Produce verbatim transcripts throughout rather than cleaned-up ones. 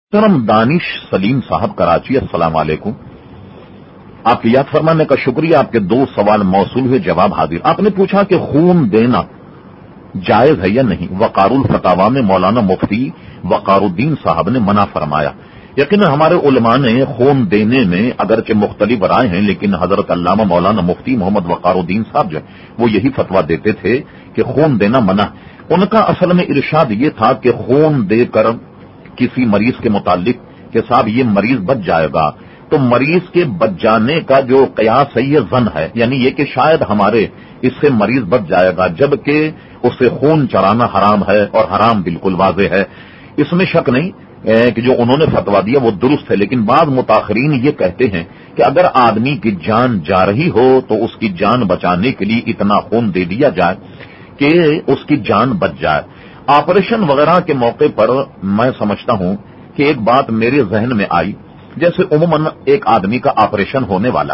محترم دانش سلیم صاحب کراچی، السلام علیکم۔ آپ کی یاد فرمانے کا شکریہ۔ آپ کے دو سوال موصول ہوئے، جواب حاضر۔ آپ نے پوچھا کہ خون دینا جائز ہے یا نہیں۔ وقار الفتاوا میں مولانا مفتی وقار الدین صاحب نے منع فرمایا۔ یقینا ہمارے علماء نے خون دینے میں اگرچہ مختلف رائے ہیں، لیکن حضرت علامہ مولانا مفتی محمد وقار الدین صاحب جو وہ یہی فتویٰ دیتے تھے کہ خون دینا منع۔ ان کا اصل میں ارشاد یہ تھا کہ خون دے کر کسی مریض کے متعلق کہ صاحب یہ مریض بچ جائے گا، تو مریض کے بچ جانے کا جو قیاس ہے یہ ظن ہے، یعنی یہ کہ شاید ہمارے اس سے مریض بچ جائے گا، جبکہ اسے خون چرانا حرام ہے، اور حرام بالکل واضح ہے، اس میں شک نہیں کہ جو انہوں نے فتویٰ دیا وہ درست ہے۔ لیکن بعض متاخرین یہ کہتے ہیں کہ اگر آدمی کی جان جا رہی ہو تو اس کی جان بچانے کے لیے اتنا خون دے دیا جائے کہ اس کی جان بچ جائے۔ آپریشن وغیرہ کے موقع پر میں سمجھتا ہوں کہ ایک بات میرے ذہن میں آئی، جیسے عموماً ایک آدمی کا آپریشن ہونے والا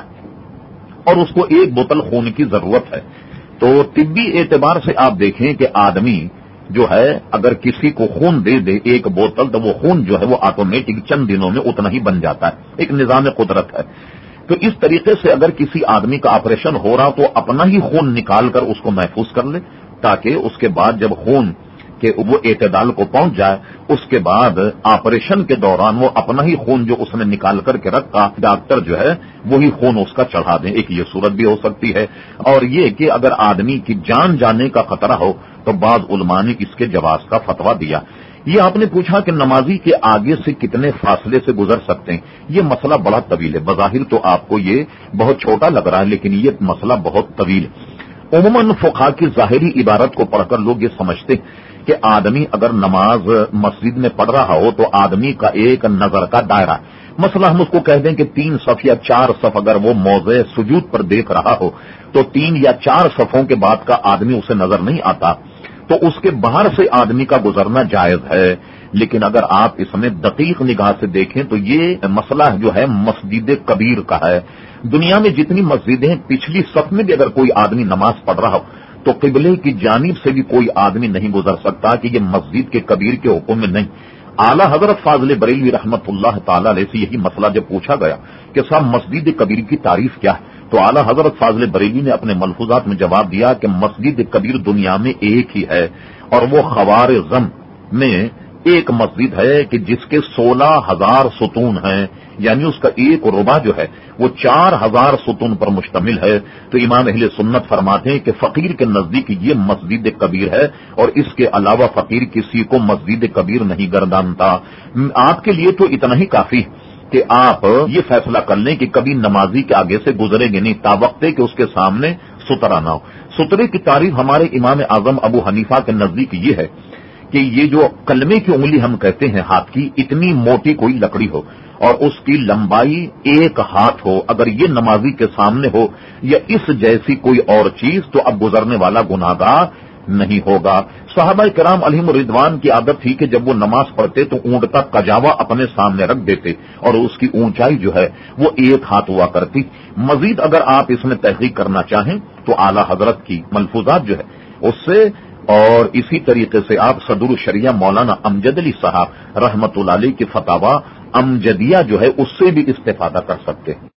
اور اس کو ایک بوتل خون کی ضرورت ہے، تو طبی اعتبار سے آپ دیکھیں کہ آدمی جو ہے اگر کسی کو خون دے دے ایک بوتل، تو وہ خون جو ہے وہ آٹومیٹک چند دنوں میں اتنا ہی بن جاتا ہے، ایک نظام قدرت ہے۔ تو اس طریقے سے اگر کسی آدمی کا آپریشن ہو رہا تو اپنا ہی خون نکال کر اس کو محفوظ کر لے، تاکہ اس کے بعد جب خون کہ وہ اعتدال کو پہنچ جائے، اس کے بعد آپریشن کے دوران وہ اپنا ہی خون جو اس نے نکال کر کے رکھا، ڈاکٹر جو ہے وہی خون اس کا چڑھا دیں۔ ایک یہ صورت بھی ہو سکتی ہے، اور یہ کہ اگر آدمی کی جان جانے کا خطرہ ہو تو بعض علماء نے اس کے جواز کا فتویٰ دیا۔ یہ آپ نے پوچھا کہ نمازی کے آگے سے کتنے فاصلے سے گزر سکتے ہیں۔ یہ مسئلہ بڑا طویل ہے، بظاہر تو آپ کو یہ بہت چھوٹا لگ رہا ہے، لیکن یہ مسئلہ بہت طویل ہے۔ عموماً فقہا کی ظاہری عبارت کو پڑھ کر لوگ یہ سمجھتے کہ آدمی اگر نماز مسجد میں پڑھ رہا ہو تو آدمی کا ایک نظر کا دائرہ، مثلا ہم اس کو کہہ دیں کہ تین صف یا چار صف اگر وہ موضع سجود پر دیکھ رہا ہو تو تین یا چار صفوں کے بعد کا آدمی اسے نظر نہیں آتا، تو اس کے باہر سے آدمی کا گزرنا جائز ہے۔ لیکن اگر آپ اس میں دقیق نگاہ سے دیکھیں تو یہ مسئلہ جو ہے مسجد کبیر کا ہے۔ دنیا میں جتنی مسجدیں ہیں، پچھلی صف میں بھی اگر کوئی آدمی نماز پڑھ رہا ہو تو قبلے کی جانب سے بھی کوئی آدمی نہیں گزر سکتا، کہ یہ مسجد کے کبیر کے حکم میں نہیں۔ اعلیٰ حضرت فاضل بریلوی رحمت اللہ تعالی علیہ سے یہی مسئلہ جب پوچھا گیا کہ صاحب مسجد کبیر کی تعریف کیا ہے، تو اعلیٰ حضرت فاضل بریلوی نے اپنے ملفوظات میں جواب دیا کہ مسجد کبیر دنیا میں ایک ہی ہے، اور وہ خوارزم میں ایک مسجد ہے کہ جس کے سولہ ہزار ستون ہیں، یعنی اس کا ایک ربع جو ہے وہ چار ہزار ستون پر مشتمل ہے۔ تو امام اہل سنت فرماتے ہیں کہ فقیر کے نزدیک یہ مسجد کبیر ہے، اور اس کے علاوہ فقیر کسی کو مسجد کبیر نہیں گردانتا۔ آپ کے لیے تو اتنا ہی کافی کہ آپ یہ فیصلہ کر لیں کہ کبھی نمازی کے آگے سے گزرے گے نہیں، تاوقتے کہ اس کے سامنے سترا نہ ہو۔ سترے کی تعریف ہمارے امام اعظم ابو حنیفہ کے نزدیک یہ ہے کہ یہ جو کلمے کی انگلی ہم کہتے ہیں ہاتھ کی، اتنی موٹی کوئی لکڑی ہو اور اس کی لمبائی ایک ہاتھ ہو، اگر یہ نمازی کے سامنے ہو یا اس جیسی کوئی اور چیز، تو اب گزرنے والا گناہگار نہیں ہوگا۔ صحابہ کرام علیہم رضوان کی عادت تھی کہ جب وہ نماز پڑھتے تو اونٹ کا کجاوا اپنے سامنے رکھ دیتے، اور اس کی اونچائی جو ہے وہ ایک ہاتھ ہوا کرتی۔ مزید اگر آپ اس میں تحقیق کرنا چاہیں تو اعلیٰ حضرت کی ملفوظات جو ہے اس سے، اور اسی طریقے سے آپ صدر الشریعہ مولانا امجد علی صاحب رحمت اللہ علیہ کی فتاوا امجدیہ جو ہے اس سے بھی استفادہ کر سکتے ہیں۔